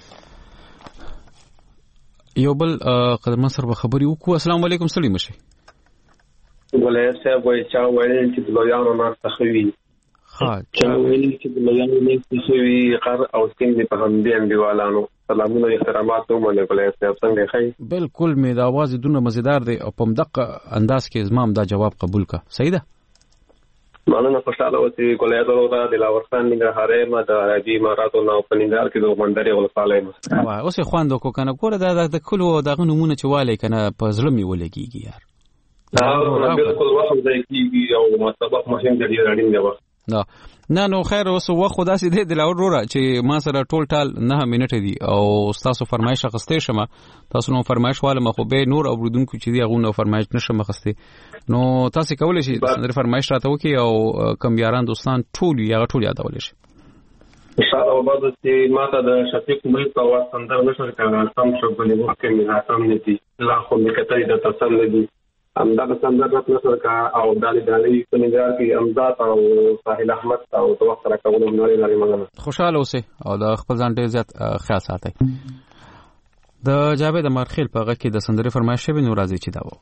یو بل قدم سره خبري وکړو السلام علیکم سلیم شي ولې صاحب وای چا وایي چې د لویانو نه تخوي ها چا وایي چې د لویانو نه تخوي قر او سکین په هم دي انډیوالانو سلامونه احترامات مو له ولې صاحب څنګه خي بالکل می د आवाज دونه مزیدار دی او په مدقه انداز کې زمام دا جواب قبول کا صحیح ده مانه خوشاله وتی کولای درو د لاورستان نه هره ما د راجی ماراتو نو پنیندار کې د منډري ولصاله ما اوس خواندو کو کنه کوره د د کلو دغه نمونه چواله کنه په زړه می ولګيږي یار دا بالکل وخت دی کیږي او مسبق مهم دی راډین دی وخت دا نه نو خیر اوس وخت خدا سي دی د لاوروره چې ما سره ټول ټال نه منټه دي او تاسو فرمایش غستې شمه تاسو نو فرمایش واله مخو به نور اوریدونکو چې دی هغه نو فرمایش نشم غستې نو تاسو کولای شئ د فرمایش راته وکي او کم یاران دوستان ټول یا ټول یادول شي ان شاء الله وبد چې ماته د شفیق ملک په واسطه نشر کړه سم شو بلې وخت کې میراثم ندي لا خو مکتې د تسل ندي امداد سندر راتل سره کا او دالي دالي پنځار کې امداد او ساحل احمد او توخت راکول نوري لري مګنه خوشاله اوسه او د خپل ځان ډیر زیات خیال ساتي د جاوید مرخیل په هغه کې د سندري فرمایش به نور راځي چې دا و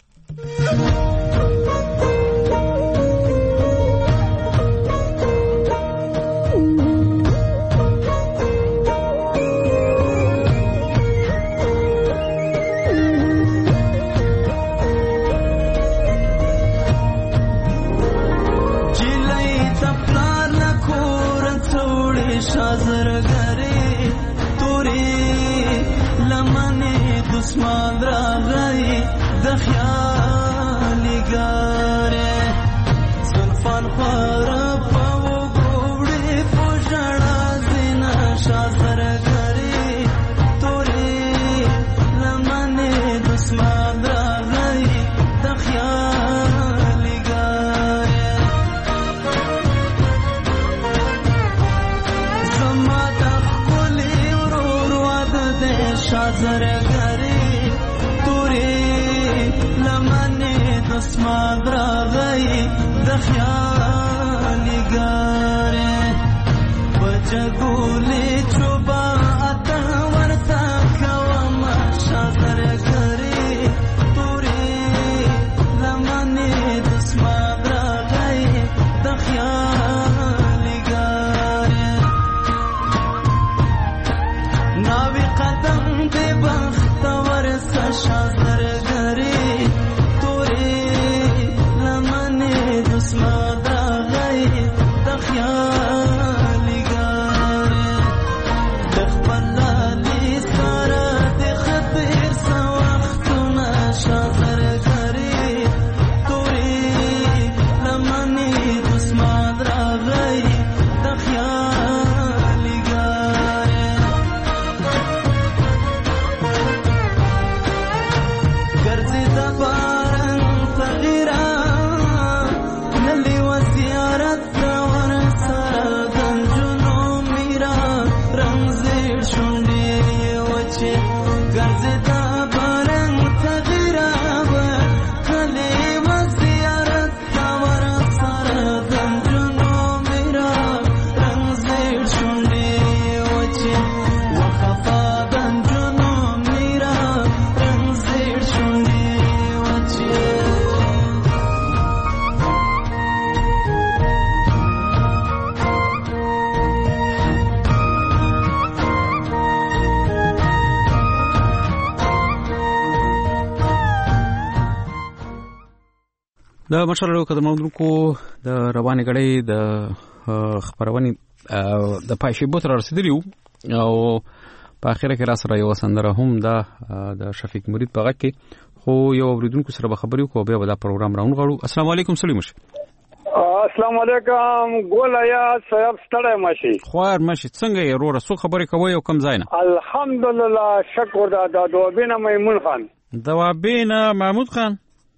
اسمان راغی د خیالي ګاره زلفان خور په وګړې پوجړه زینا شاذر غری تورې لمنه د اسمان راغی د خیالي ګاره زما د خپلې ورور واده د شاذر اسمان راغی د خیالي ګاره بچګولې چوبا اته ورته کوم شاذر غری تورې لمنې د اسمان راغی د خیالي ګاره ناوی قدم دې بخت ورسه شاذر غری وچه ګرځدا بارنګ تغیراوه کله وزیارت تا ورخ سره دنجونو میرا رنگ زیر شونډې وچه وخفا دنجونو میرا رنگ زیر شونډې وچه د مشرلو قدمونکو د روانې غړې د خبرونې د پایشي بوتر رسیدلی او په اخر کې را سره یو سندره هم د د شفیق مرید په غږ کې خو یو اوریدونکو سره به خبرې وکړو به دا پروګرام راونغړو. السلام علیکم سلیمش. السلام علیکم ګولا یا صاحب ستړی ماشي خوار ماشي څنګه یې وروره څو خبرې کوي او کم ځای نه؟ الحمدلله شکر دا د دوبینه میمون خان دوبینه محمود خان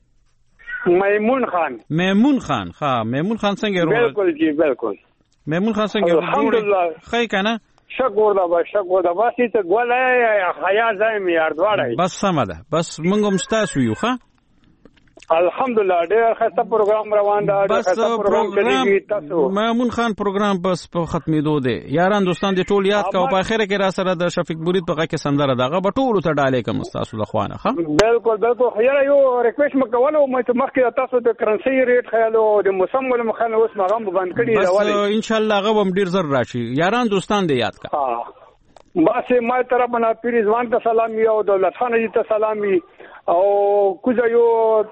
میمون خان میمون خان ها میمون خان څنګه وروره؟ بالکل جی بالکل میمون خان څنګه وروره؟ الحمدلله خی کنه شکر دا با شکر دا واسي ته ګولا یا حیا ځای می یار دواړه بس سم ده بس موږ هم ستاسو یو ښه الحمدلله ډېر ښه پروګرام روان دی بس پروګرام مامون خان پروګرام بس په ختمېدو دی یاران دوستان دې ټول یاد کا او په اخر کې را سره د شفیق مرید په کې سندره دغه به ټول ته ډالې کوم تاسو د خوانه ها بالکل بالکل خیر یو ریکوېسټ مکولو مې مخکې تاسو د کرنسي ریټ خیالو د موسم ول مخنه اوس مغام بند کړی دی بس ان شاء الله هغه هم ډیر زر راشي یاران دوستان دې یاد کا بس ما طرف نه پیرزوان ته سلامي او دولت خان دې ته سلامي او کوزه یو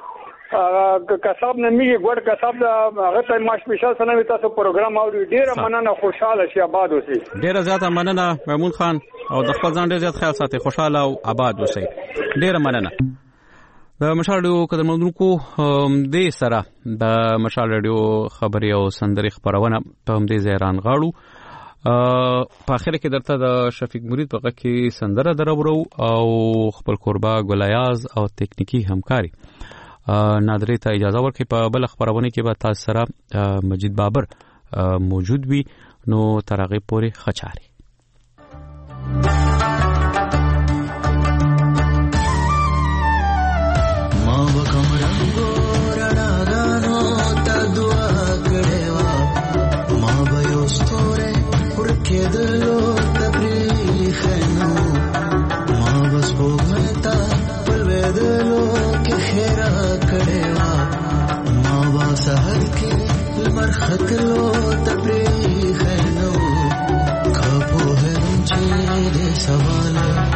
کسب نه میږي ګور کسب هغه ته ما سپیشل سلام تاسو پروګرام اوري ډیره مننه خوشاله شي آباد اوسئ ډیره زیاته مننه میمون خان او د خپل ځان ډیر زیات خیال ساتي خوشاله او آباد اوسئ ډیره مننه. د مشال رادیو قدرمنونکو دې سره د مشال رادیو خبري او سندري خبرونه په هم دې زیران غاړو په اخر کې درته د شفیق مرید په غږ کې سندره درورو او خپل قربا ګلیاز او تکنیکی همکاري نادری ته اجازه ورکړي. په بل خبرونه کې به تاسو سره مجید بابر موجود وي نو ترغه پورې خچاري ما وکم رنگو رڼاګانو ته دعا کړې وا ما به یو ستوره ورکېدلو تبریخنو ما بس وګمتا پلوېدلو کې خیره کړې وا ما با سحر کې لمر خطلو تبریخنو کپو هم چې دې سوال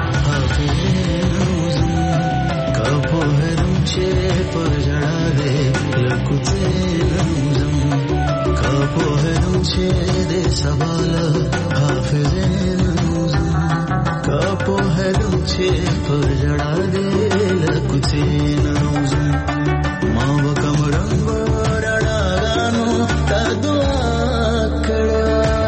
حافظ کپو هم چې پرجړا دې لکوته زم کپو هم چې دې سوال حافظ کپو هم چې پرجړا دې لکوته زم ما وکم رنگ رڼاګانو ته دعا کړه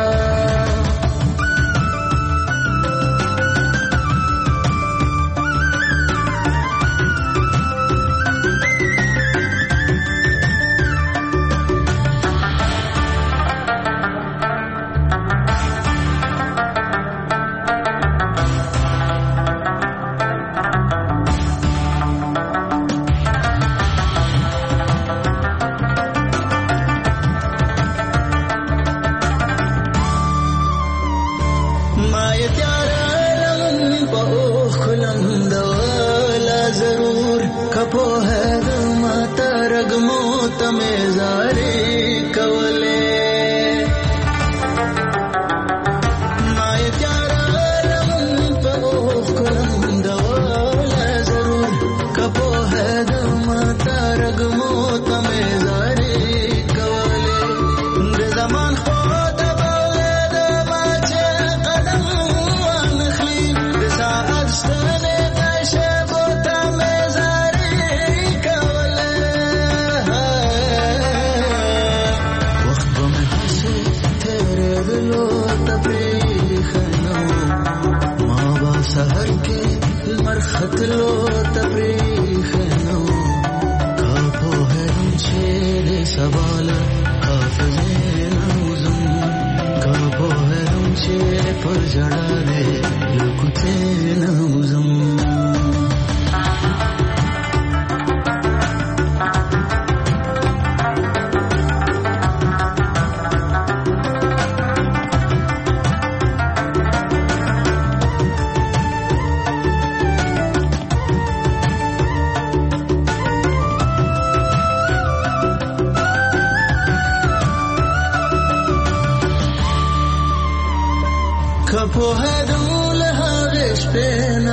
سحر کې لمر خطلو تبریخنو کاپو هرم چې دې سوال حافظ نوزم کاپو هرم چې پر جړا دې لکوته نو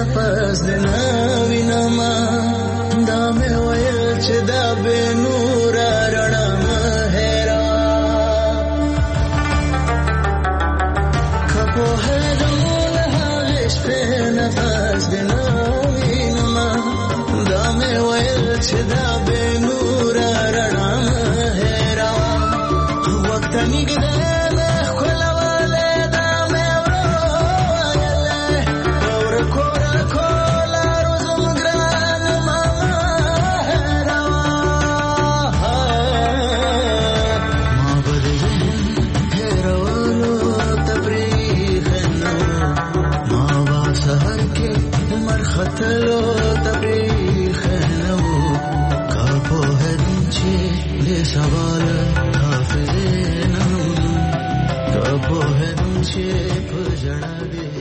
نفس نه وینم دا مې ویل چې دا به نور رڼا مهرا کپو هدم له شپه نفس نه وینم دا مې ویل چې دا به نور رڼا مهرا وخت نګد خطلو تبریخ نو کاپو هدنچه لی سوال حافظه نو کاپو هدنچه پجڑا دی